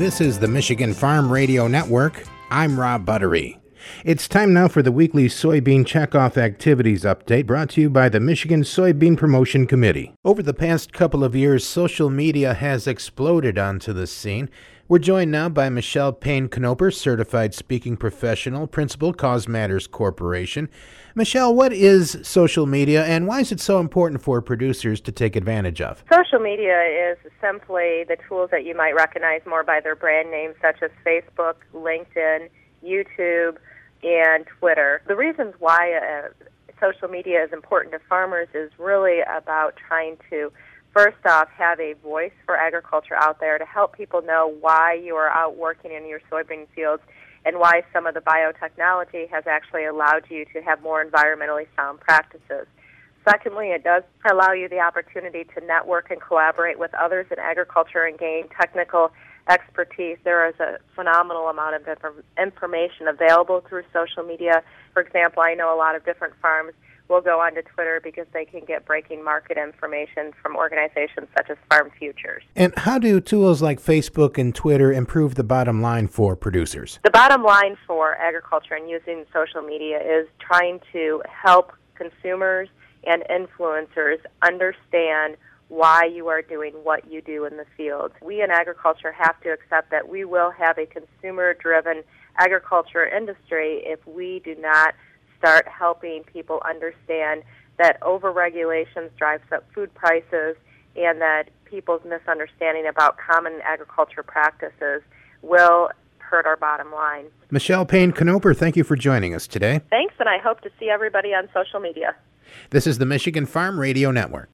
This is the Michigan Farm Radio Network. I'm Rob Buttery. It's time now for the weekly soybean checkoff activities update brought to you by the Michigan Soybean Promotion Committee. Over the past couple of years, social media has exploded onto the scene. We're joined now by Michelle Payne-Knoper, certified speaking professional, principal, Cause Matters Corporation. Michelle, what is social media and why is it so important for producers to take advantage of? Social media is simply the tools that you might recognize more by their brand names, such as Facebook, LinkedIn, YouTube, and Twitter. The reasons why social media is important to farmers is really about trying to, first off, have a voice for agriculture out there to help people know why you are out working in your soybean fields and why some of the biotechnology has actually allowed you to have more environmentally sound practices. Secondly, it does allow you the opportunity to network and collaborate with others in agriculture and gain technical expertise. There is a phenomenal amount of information available through social media. For example, I know a lot of different farms will go onto Twitter because they can get breaking market information from organizations such as Farm Futures. And how do tools like Facebook and Twitter improve the bottom line for producers? The bottom line for agriculture and using social media is trying to help consumers and influencers understand why you are doing what you do in the field. We in agriculture have to accept that we will have a consumer-driven agriculture industry if we do not start helping people understand that over-regulations drives up food prices and that people's misunderstanding about common agriculture practices will hurt our bottom line. Michelle Payne-Knoper, thank you for joining us today. Thanks, and I hope to see everybody on social media. This is the Michigan Farm Radio Network.